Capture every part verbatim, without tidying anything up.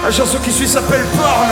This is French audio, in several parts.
La chanson qui suit s'appelle Porn.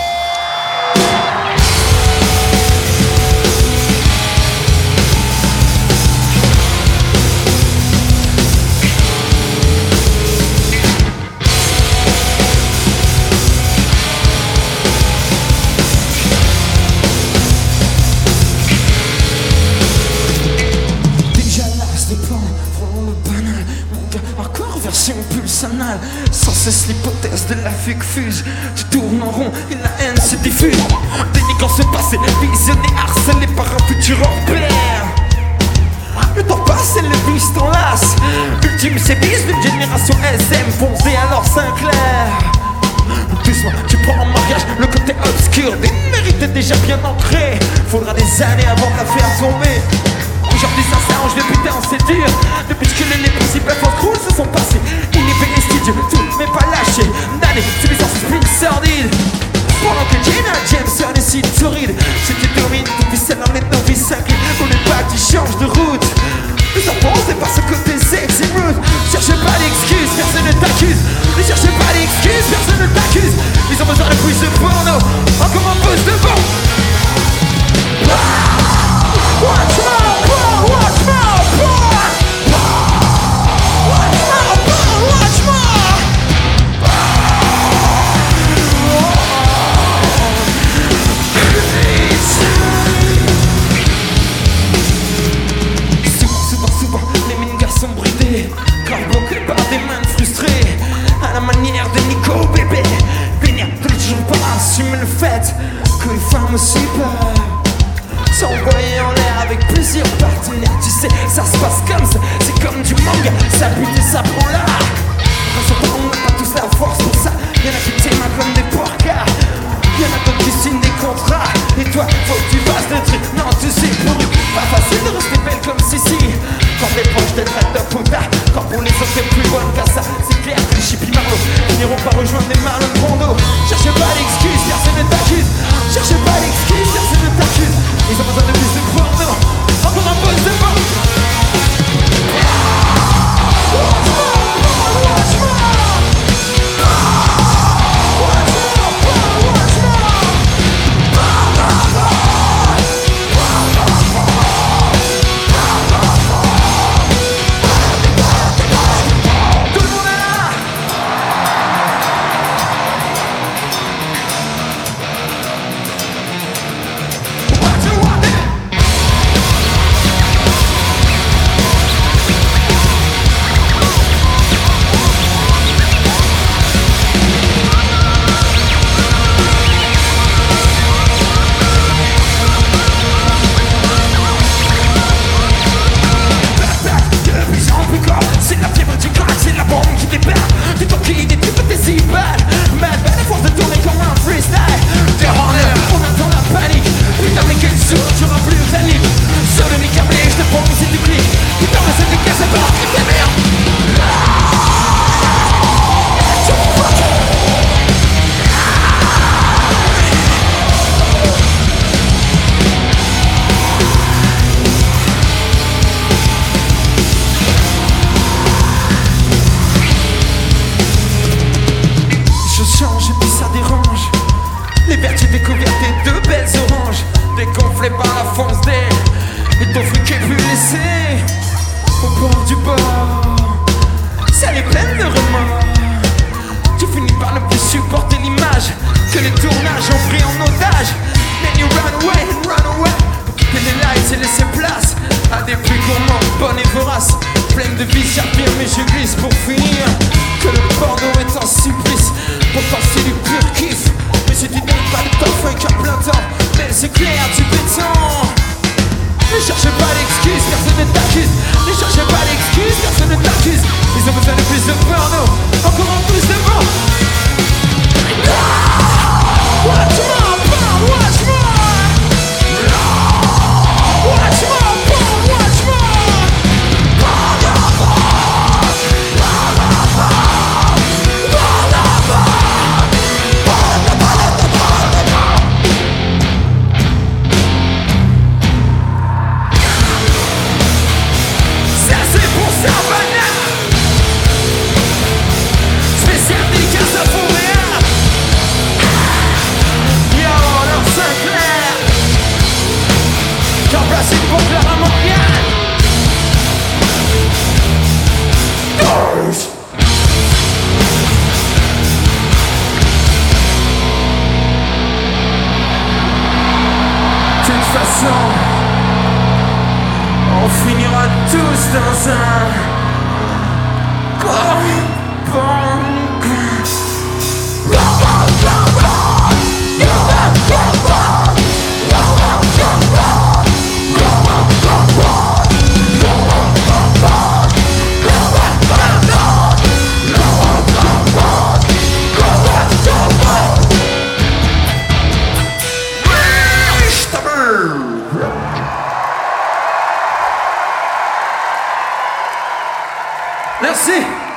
Anal. Sans cesse l'hypothèse de la fugue fuse. Tu tournes en rond et la haine se diffuse. Dénigrant ce passé, visionné, harcelé par un futur hors pair. Le temps passe et le vice t'enlace. Ultime sévice d'une génération S M foncée alors Sinclair. Doucement, tu prends en mariage le côté obscur des mérites déjà bien ancré. Faudra des années avant de la faire tomber. Aujourd'hui ça s'arrange, depuis temps c'est dur. Depuis que les principes fausses crues se sont passés. Inhibés et studieux, tout mais pas lâché. D'années, subissant ce sprint sordide. Pendant que Gina Jameson est si torride. Si tu domines, tu ficelles dans les novices sacrés. Pour les pas qui changent de route. Plus enfoncé par ce côté sexy mood. Cherchez pas d'excuses, personne ne t'accuse. Ne cherchez pas d'excuses, personne ne t'accuse. Ils ont besoin de plus de porno. Encore un pouce devant. Watch out, bro, watch out, bro. Watch out, bro, watch out. Souvent, souvent, les mingas sont bridés, car bloqués par des mains frustrées. À la manière de Nico bébé, venir de toujours pas assumer le fait que les femmes aussi peuvent s'envoyer en l'air avec plusieurs partenaires. Tu sais, ça se passe comme ça, c'est comme du manga. Ça bute et ça prend là. On n'a pas tous la force pour ça. Y'en a qui t'aiment comme des porcards. Y'en a d'autres qui signent des contrats. Et toi, faut que tu fasses des trucs. Non, tu sais, pour eux, pas facile de rester belle comme Sissi. Quand t'es proche d'être à top puta. Quand pour les autres t'es plus bonne qu'à ça. C'est clair que les chippies Marlowe finiront par rejoindre des Marlon Brando. Cherchez pas d'excuses, personne ne t'accuse. Cherchez pas d'excuses, personne ne t'accuse. Ils ont besoin de plus de porno. Encore un peu de vent. Watch dans un corps.